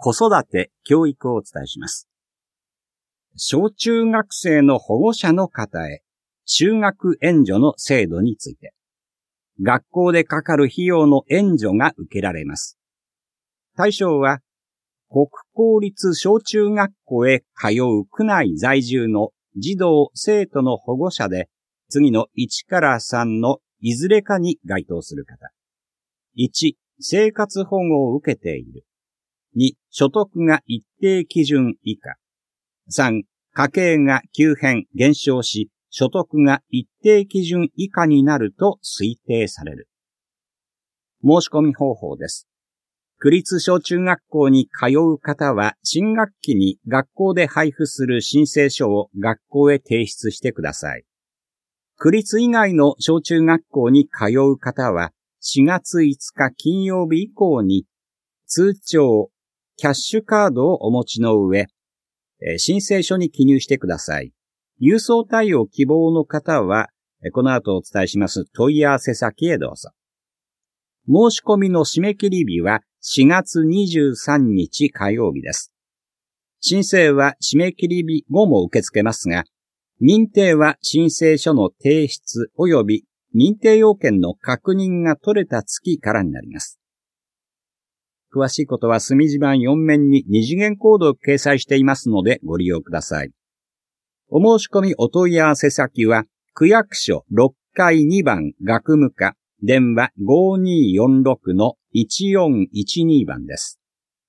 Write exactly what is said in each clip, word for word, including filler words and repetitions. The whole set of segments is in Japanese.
子育て、教育をお伝えします。小中学生の保護者の方へ、就学援助の制度について、学校でかかる費用の援助が受けられます。対象は、国公立小中学校へ通う区内在住の児童・生徒の保護者で、次のいちからさんのいずれかに該当する方。いち、生活保護を受けている。に、所得が一定基準以下。さん、家計が急変、減少し、所得が一定基準以下になると推定される。申し込み方法です。区立小中学校に通う方は、新学期に学校で配布する申請書を学校へ提出してください。区立以外の小中学校に通う方は、しがついつか金曜日以降に、通帳、キャッシュカードをお持ちの上、申請書に記入してください。郵送対応希望の方は、この後お伝えします問い合わせ先へどうぞ。申し込みの締め切り日はしがつにじゅうさんにち火曜日です。申請は締め切り日後も受け付けますが、認定は申請書の提出及び認定要件の確認が取れた月からになります。詳しいことは墨字盤よん面に二次元コードを掲載していますのでご利用ください。お申し込みお問い合わせ先は、区役所ろっかいにばん学務課、電話 ごにーよんろくのいちよんいちに 番です。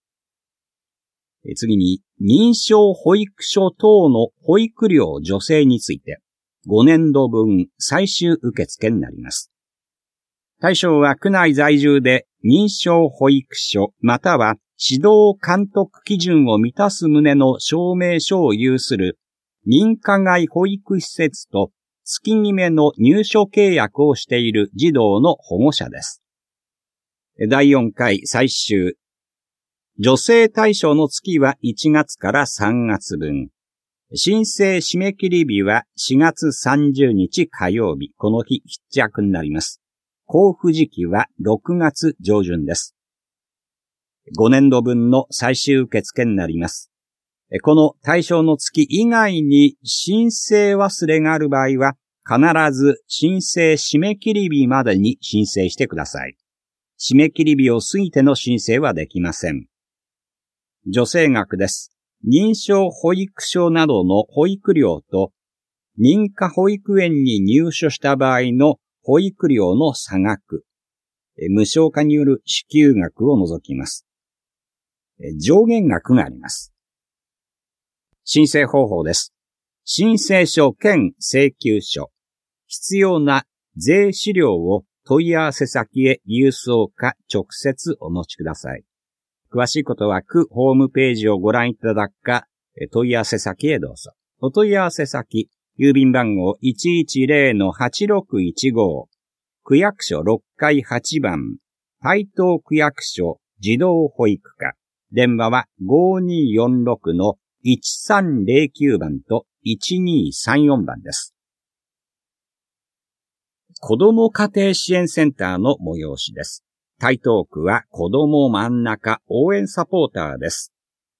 次に、認証保育所等の保育料助成について、ごねんどぶん最終受付になります。対象は区内在住で認証保育所または指導監督基準を満たす旨の証明書を有する認可外保育施設と月決めの入所契約をしている児童の保護者です。だいよんかい最終。助成対象の月はいちがつからさんがつぶん。申請締め切り日はしがつさんじゅうにち火曜日。この日必着になります。交付時期はろくがつじょうじゅんです。ごねんどぶんの最終受付になります。この対象の月以外に申請忘れがある場合は、必ず申請締め切り日までに申請してください。締め切り日を過ぎての申請はできません。助成額です。認証保育所などの保育料と、認可保育園に入所した場合の保育料の差額、無償化による支給額を除きます。上限額があります。申請方法です。申請書兼請求書。必要な税資料を問い合わせ先へ郵送か直接お持ちください。詳しいことは区ホームページをご覧いただくか、問い合わせ先へどうぞ。お問い合わせ先、郵便番号 いちいちゼロのはちろくいちご、区役所ろっかいはちばん、台東区役所児童保育課、電話はごにーよんろくのいちさんゼロきゅうばんといちにーさんよんばんです。子ども家庭支援センターの催しです。台東区は子ども真ん中応援サポーターです。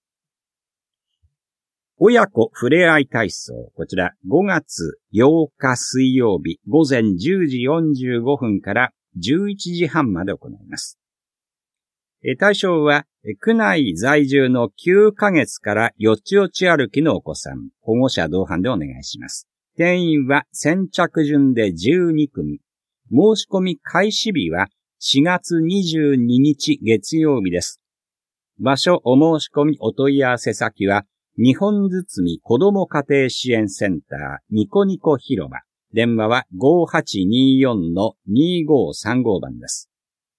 親子ふれあい体操、こちらごがつようか水曜日午前じゅうじよんじゅうごふんからじゅういちじはんまで行います。対象は区内在住のきゅうかげつからよちよち歩きのお子さん、保護者同伴でお願いします。定員は先着順でじゅうにくみ。申し込み開始日はしがつにじゅうににち月曜日です。場所お申し込みお問い合わせ先は日本堤子ども家庭支援センターニコニコ広場。電話はごはちにーよんのにーごーさんごばんです。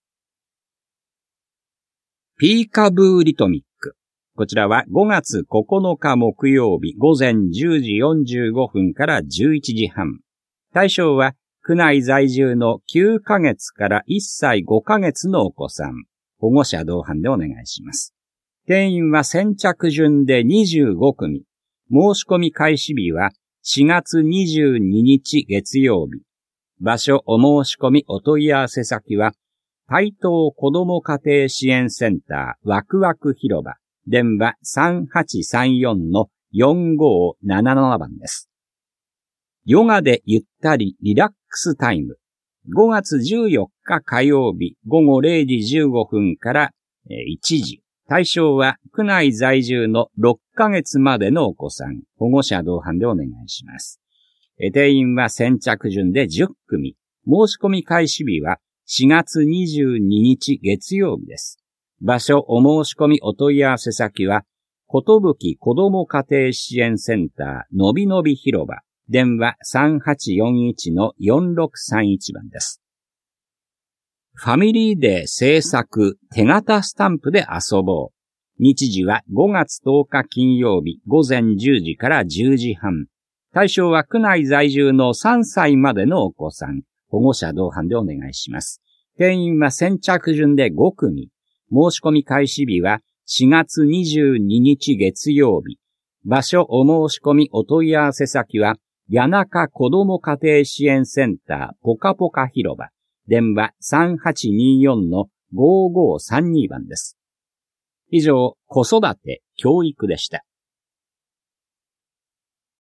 ピーカブーリトミック。こちらはごがつここのか木曜日午前じゅうじよんじゅうごふんからじゅういちじはん。対象は区内在住のきゅうかげつからいっさいごかげつのお子さん、保護者同伴でお願いします。定員は先着順でにじゅうごくみ。申し込み開始日はしがつにじゅうににち月曜日。場所お申し込みお問い合わせ先は台東子ども家庭支援センターワクワク広場。 電話 さんはちさんよんのよんごななな 番です。ヨガでゆったりリラックスタイム。ごがつじゅうよっか火曜日ごごれいじじゅうごふんからいちじ。対象は区内在住のろっかげつまでのお子さん、保護者同伴でお願いします。定員は先着順でじゅっくみ。申し込み開始日はしがつにじゅうににち月曜日です。場所、お申し込みお問い合わせ先は、ことぶき子ども家庭支援センターのびのび広場、電話 さんはちよんいちのよんろくさんいち 番です。ファミリーデー制作手形スタンプで遊ぼう。日時はごがつとおか金曜日ごぜんじゅうじからじゅうじはん。対象は区内在住のさんさいまでのお子さん、保護者同伴でお願いします。定員は先着順でごくみ。申し込み開始日はしがつにじゅうににち月曜日。場所お申し込みお問い合わせ先は谷中子ども家庭支援センターぽかぽか広場。電話 さんはちによんのごごさんに 番です。以上、子育て教育でした。